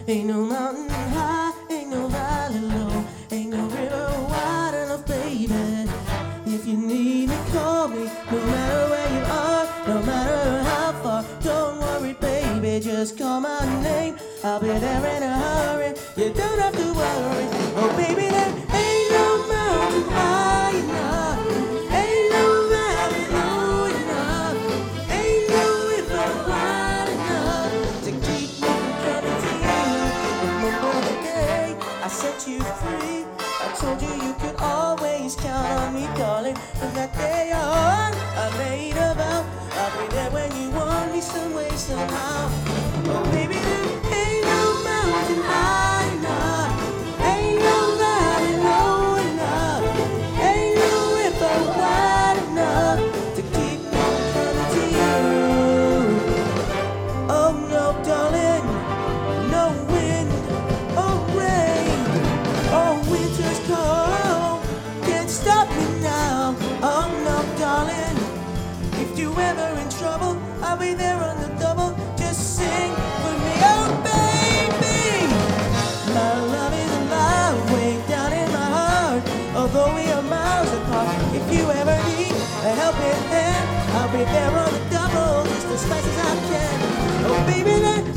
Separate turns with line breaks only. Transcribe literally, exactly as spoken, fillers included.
Ain't no mountain high, ain't no valley low, ain't no river wide enough, baby. If you need me, call me, no matter where you are, no matter how far. Don't worry, baby, just call my name, I'll be there in a hurry. You don't have to worry, oh baby, there ain't no mountain high enough, ain't no valley low enough, ain't no river wide enough to keep me from coming to you. Remember the day I set you free, I told you you could always count on me, darling. From that day on, I made a vow, I'll be there when you want me some way, somehow. Oh baby, there ain't no mountain high enough, ain't no valley low enough, ain't no river wide enough to keep me from coming to you. Oh no, darling, no wind or rain or winter's cold can't stop me now. Oh no, darling, if you ever in trouble, I'll be there on the double. Just sing for me, oh baby. My love is alive way down in my heart, although we are miles apart. If you ever need a helping hand, I'll be there on the double, just as fast as I can. Oh baby, there